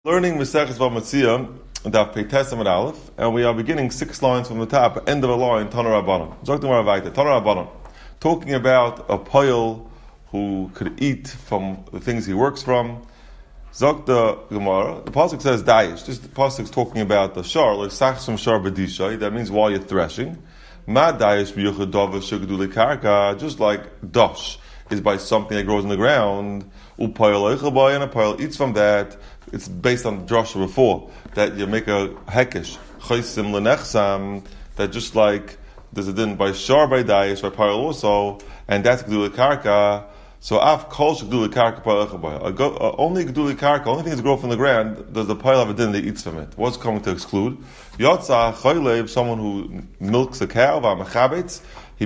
Learning Maseches Bava Daf Peites Amud Aleph, and we are beginning 6 lines from the top, end of a line, Tanur Rabbanon. Tanur Rabbanon, talking about a poil who could eat from the things he works from. Zok the Gemara, the pasuk says Dayish. This the pasuk is talking about the shar, like Sachsum Shar B'dishay. That means while you're threshing. Ma Dayish b'yuchad dava shegduli karka, just like dosh is by something that grows in the ground. Upoil oichabay, and a poil eats from that. It's based on the drasha before that you make a hekesh chaysim lenechsam, that just like there's a din by shar by dayish by poil also, and that's geduli karka. So af kol shegduli karka poil oichabay. Only geduli karka, only things that grow from the ground, does the poil have a din that eats from it? What's coming to exclude? Yotza choylev, someone who milks a cow, v'amachabetz,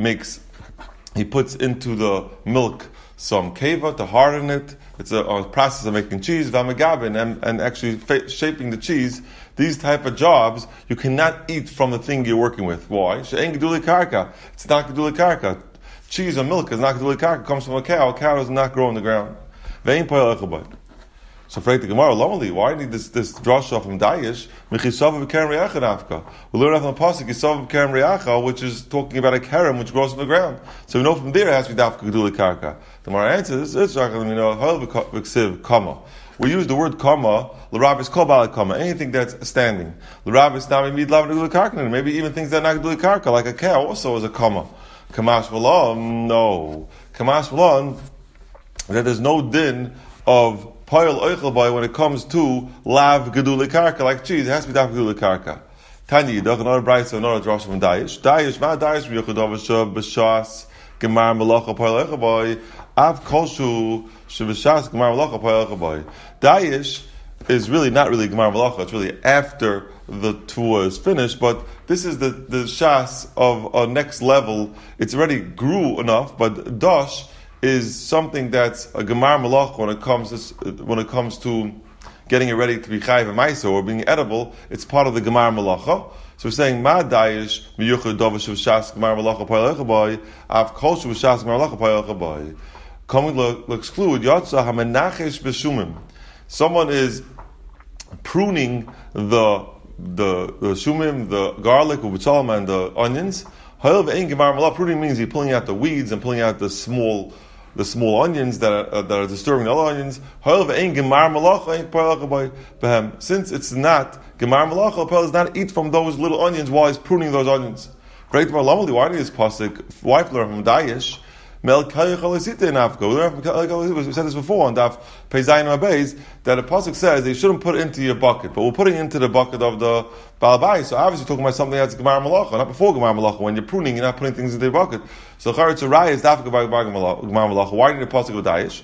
he puts into the milk some keva to harden it. It's a process of making cheese, v'amagabin, and actually shaping the cheese. These type of jobs, you cannot eat from the thing you're working with. Why? She'en geduli karka. It's not geduli karka. Cheese or milk is not geduli karka. It comes from a cow. A cow does not grow on the ground. Ve'en poel echabay. So for the Gemara, lonely. Why do you need this drasha from Dayish? Mechisav v'kerem re'acha nafka. We learn from the pasuk Yisav v'kerem re'acha, which is talking about a kerem which grows from the ground. So we know from there it has to be dafka geduli karka. The Gemara answers, it's like, kama. We use the word kama, l'rabbis kol ba'al kama, anything that's standing. L'rabbis nami mid lav geduli karka, maybe even things that are not geduli karka, like a cow also is a kama. Kamash v'lam, no. Kamash v'lam, that there's no din of poil oichabay when it comes to lav geduli karka, like cheese, it has to be daf geduli karka. Tanya yidach, another brayso, another drasha from Dayish. Dayish, ma Dayish v'yochadov b'shas gemar melacha poil oichabay. Av kolshu shevishas gemar melacha poil oichabay. Dayish is really not really gemar melacha, it's really after the tvua is finished, but this is the shas of a next level. It's already grew enough, but dosh is something that's a gemar malach when it comes to getting it ready to be chayiv and ma'aser or being edible. It's part of the gemar malacha. So we're saying ma dayish miyuchad davash v'shas gemar malacha poil echabay av kol v'shas gemar malacha poil echabay. Coming to exclude yotza hamenachesh b'shumim. Someone is pruning the shumim, the garlic, ubitzalim, and the onions. Pruning means you're pulling out the weeds and pulling out the small onions that are disturbing the other onions. Since it's not gemar malacha, Pel does not eat from those little onions while he's pruning those onions. Why do this pasuk? Why learn from Dayish? We said this before on Daf Peizayin Abeis that a pasuk says they shouldn't put it into your bucket, but we're putting it into the bucket of the Balabai. So obviously talking about something that's gemar malacha, not before gemar malacha. When you're pruning, you're not putting things into your bucket. So charetz arai is dafka gemar malacha. Why did the pasuk of Dayish?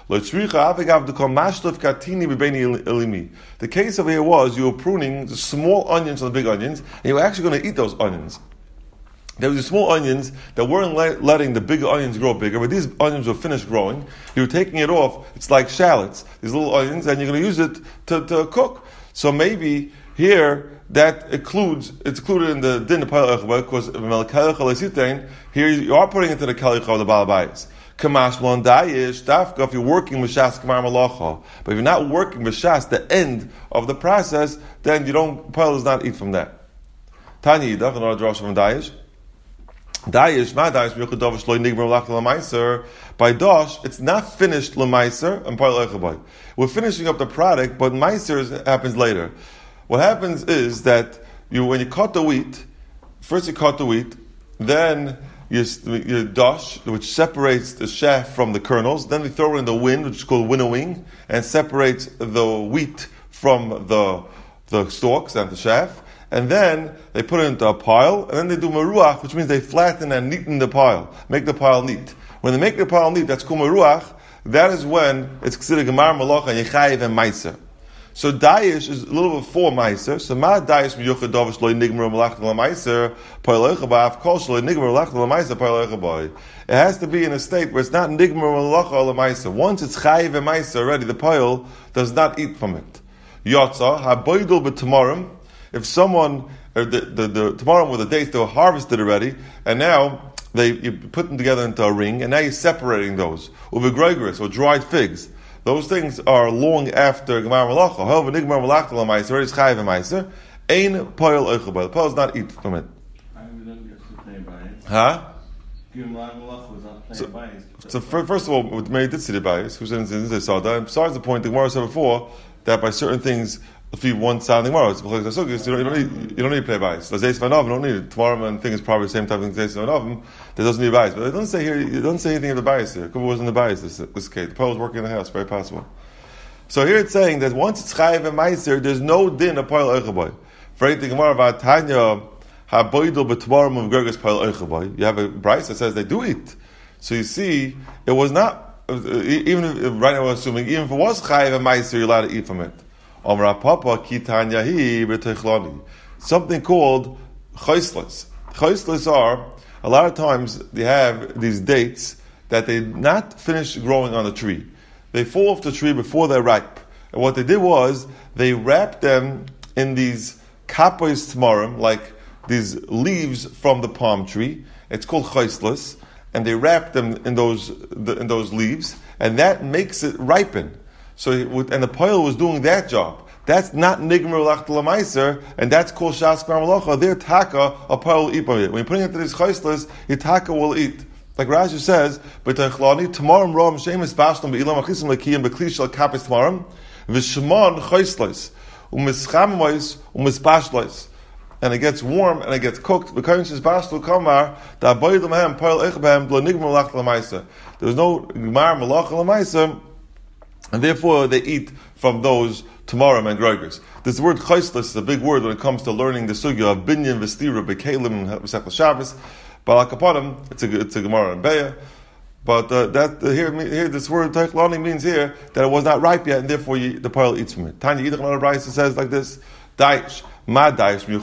The case over here was you were pruning the small onions from the big onions, and you were actually going to eat those onions. There were the small onions that weren't letting the bigger onions grow bigger, but these onions were finished growing. You were taking it off. It's like shallots, these little onions, and you're going to use it to cook. So maybe here that it's included in the din of poil echabay because here you are putting it into the kalicha of the balabayis. Kamash lon dayish dafka if you're working with shas gemar malacha, but if you're not working with shas the end of the process, then poil does not eat from that. Tanya yidach, another drasha from Dayish. Dayish, ma dayish miyuchadav shlo nigmar malach l'maiser. By dosh, it's not finished l'maiser and poil echabay. We're finishing up the product, but maiser happens later. What happens is that when you cut the wheat, first you cut the wheat, then you dosh, which separates the chaff from the kernels. Then we throw in the wind, which is called winnowing, and separates the wheat from the stalks and the chaff. And then they put it into a pile, and then they do meruach, which means they flatten and neaten the pile, make the pile neat. When they make the pile neat, that's called meruach. That is when it's considered gemar malacha and yechayiv and maiser. So dayish is a little before maiser. So ma dayish miyuchad davish lo nigmar malach l'maiser poil echabay av kol shlo nigmar malach l'maiser poil echabay. It has to be in a state where it's not nigmar malacha l'maiser. Once it's chayiv and maiser already, the pile does not eat from it. Yotza haboidul b'tamarim. If someone, the tomorrow with the dates, they were harvested already, and now you put them together into a ring, and now you're separating those. Uvegroigris, or dried figs. those things are long after Gemar Malacha. However, Nigmar Malacha L'Maiser, already is Chayiv and Maiser, Ein Poil Oichel Boy. The Poil does not eat from it. Huh? So first of all, with Mary did see the bias, who said in saw that. And besides the point, the Gemara said before that by certain things, if you want sounding Gemara, you don't need to play bias. You don't need it. Tomorrow and thing is probably the same type of thing. There doesn't need bias, but it doesn't say here. It doesn't say anything of the bias here. Kuba wasn't the bias. This case, the Poil was working in the house. Very possible. So here it's saying that once it's chayiv and meiser, there's no din of Poil Eichaboy. For the Gemara about Tanya. You have a Bryce that says they do eat. So you see, it was not, even if, right now we're assuming, even if it was chayiv and meiser, you're allowed to eat from it. Something called choislas. Choislas are, a lot of times, they have these dates that they not finish growing on the tree. They fall off the tree before they're ripe. And what they did was, they wrapped them in these kapois tamarim, like these leaves from the palm tree. It's called choislas, and they wrap them in those leaves, and that makes it ripen. So, and the Poil was doing that job. That's not nigmer lach l'maiser, and that's called shas bar malacha. Their taka, a Poil will eat by it. When you put it into these choislas, your taka will eat. Like Rashi says, "B'techlani tamarim rom shemis bashlam be'ilam achisim lekiyim beklish kapis tamarim v'shemon choislas u'mischamois u'mispashlois." And it gets warm and it gets cooked. There's no Gemar Malach L'Maisa, and therefore they eat from those tamarim and groigers. This word choislas is a big word when it comes to learning the sugya of binyan, v'stira, b'kelim, and Masechta Shabbos. But akaponim, it's a Gemara and Beya. But here this word teichlani means here that it was not ripe yet, and therefore the Poil eats from it. Tanya Yidach Another Brayso says like this: Daish. That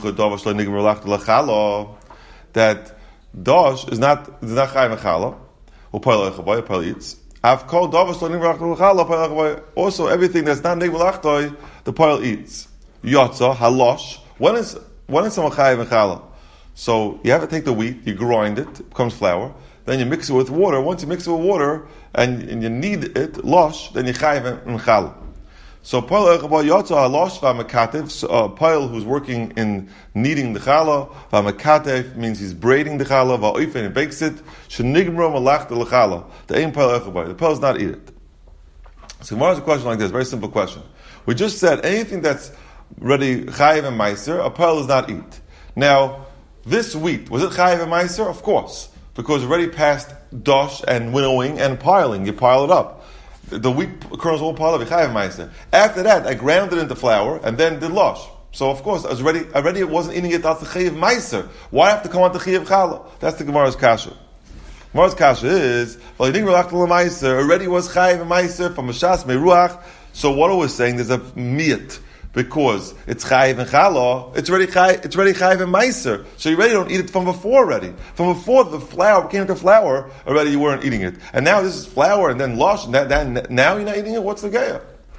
dosh is not chayiv chala, or Poil Eichaboy, Poil eats. I've called dovash lo nigmer chala, Poil Eichaboy. Also, everything that's not nigmer lachtoy, the Poil eats. Yotza halosh. When is someone chayiv chala? So you have to take the wheat, you grind it, it becomes flour. Then you mix it with water. Once you mix it with water and you knead it, losh, then you chayiv in chala. So Poil Eichaboy Yotza Halosh V'Makatev. Poil who's working in kneading the challah. V'Makatev means he's braiding the challah. V'Oifen, he bakes it. Shenigmro Malach the Challah. The aim Poil Eichaboy. The Poil does not eat it. So Gemara has a question like this. Very simple question. We just said anything that's ready chayiv and meiser, a Poil does not eat. Now this wheat, was it chayiv and meiser? Of course, because already past dosh and winnowing and piling. You pile it up. The wheat kernels all piled up. After that, I ground it into flour and then did losh. So of course, I was already it wasn't eating it. That's the chayiv meiser. Why have to come on to chayiv chala? That's the Gemara's kasha. Gemara's kasha is already was chayiv meiser from Mashas Meruach. So what I was saying, there's a miyat. Because it's chayiv and challah, it's already chayiv and meiser. So you already don't eat it from before already. From before the flour came to flour, already you weren't eating it. And now this is flour and then losh, and now you're not eating it? What's the gaya?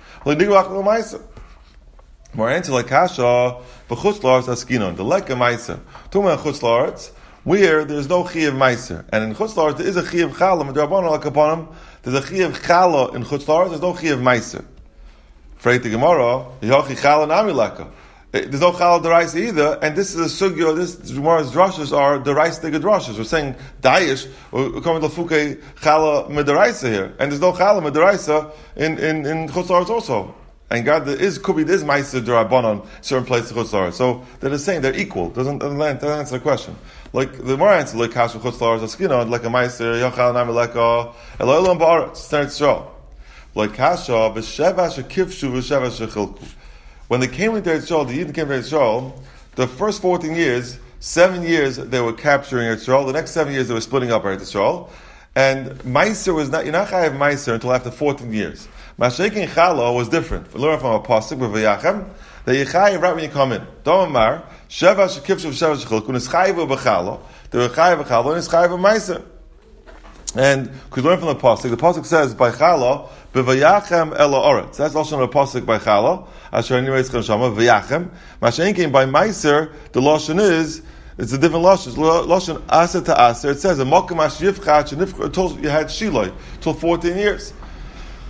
More answer like kasha, b'chutz la'aretz askinon, the leka meiser. Tuma chutz la'aretz, where there's no chiyav meiser. And in chutz la'aretz there is a chiyav challah, m'drabanan like upon him, there's a chiyav challah in chutz la'aretz, there's no chiyav meiser. Freit the Gemara, Yochi Chala Nami Leka. There's no Chala Deraisa either, and this is a sugya. This Gemara's drushes are Deraisa drushes. We're saying Daesh, we're coming to Fuke Chala Mederaisa here, and there's no Chala Mederaisa in Chutz La'aretz also. And God, there could be this Meiser Derabanan certain places in Chutz La'aretz. So they're the same. They're equal. Doesn't answer the question. Like the more answer, like Kash Chutz La'aretz Askina, like a Meiser Yochi Chala Nami Leka Eloilam Ba'aretz Sternetz Yisrael. Like Kasha, v'sheva shekivshu v'sheva shechilku. When they came into Yisrael, the Yidden came to Yisrael, the first 14 years, 7 years they were capturing Yisrael, the next 7 years they were splitting up Yisrael, and Meiser was not, you're not chayav Meiser until after 14 years. Mashiach Chala was different. We learn from a pasuk with Vayachem, that you chayav right when you come in. Domamar, sheva shekivshu v'sheva shechilku, nischayiv b'chala, they were chayav b'chala, and nischayiv b'Meiser. And we learn from the pasuk says by Chala, B'vayachem ela oretz. That's also a pasuk by Chala. Asher anyways Chashama v'yachem. Mashen came by Meiser. The lashon it's a different lashon. It's lashon aser to aser. It says a mokem ashivchat until you had shiloi till 14 years.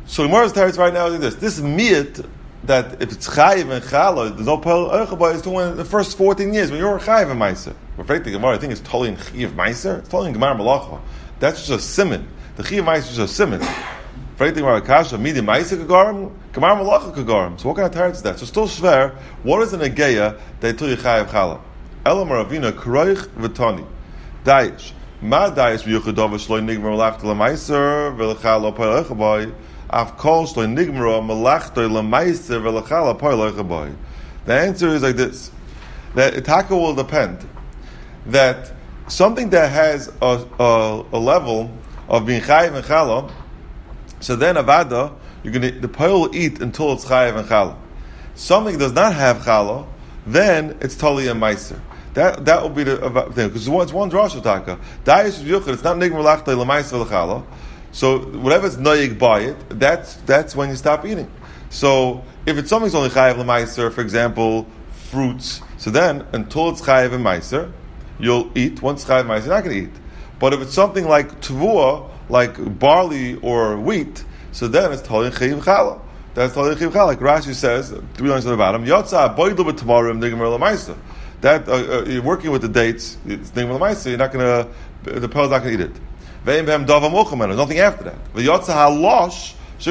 So Gemara's teretz right now is like this. This miyat, that if it's chayiv and chala, there's no pale erchaboy, is doing the first 14 years when you're a chayiv and meiser. But frankly, Gemara, I think it's totally in chayiv meiser. It's totally in Gemara malacha. That's just a siman. The chayiv meiser is just a siman. Frankly, Gemara kasha midi meiser kagarim, Gemara malacha kagarim. So what kind of teretz is that? So still shver. What is an ageya that tell you chayiv chala? Elam Ravina kroich v'tani dayish. Ma dayish v'yuchadov v'shloi nigmer malach l'meiser v'lechala pa'el echaboy. Av kol shloi nigmer malach l'meiser v'lechala pa'el echaboy. The answer is like this: that itaka will depend. That something that has a level of being chayiv and chala, so then avada the pa'el will eat until it's chayiv and chala. Something does not have chala, then it's totally a meiser. That will be the thing, because it's one drasha taka. Dayish v'yuchad, it's not nigmer lachtay l'meiser v'lechala. So whatever it's noyig by it, that's when you stop eating. So if it's something's only chayiv l'meiser, for example, fruits, so then until it's chayiv and meiser, you'll eat. Once it's chayiv and meiser, you're not going to eat. But if it's something like tavua, like barley or wheat, so then it's totally chayiv chala. That's totally chayiv chala. Like Rashi says, 3 lines on the bottom, yotza boidlu b'tamarim nigmer l'meiser. That you're working with the dates, it's nigmer l'meiser, you're not going to, the pearl's not going to eat it. There's nothing after that.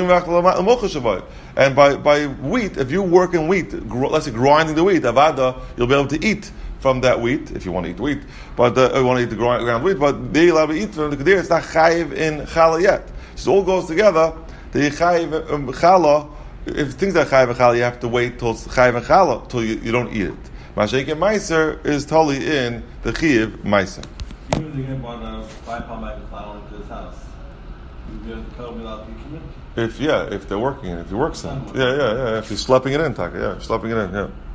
And by wheat, if you work in wheat, let's say grinding the wheat, avada, you'll be able to eat from that wheat, if you want to eat wheat, but you want to eat the ground wheat, but they allow to eat from the kedir, it's not chayiv in chala yet. So it all goes together, the chayiv chala, if things are chayiv and chala, you have to wait till it's chayiv and chala, till you don't eat it. Mashayk and meiser is totally in the chayiv meiser. Even if you want to buy palm flour into his house, you going to tell me about the if they're working, if you work some, if you're schlepping it in, Taka, schlepping it in,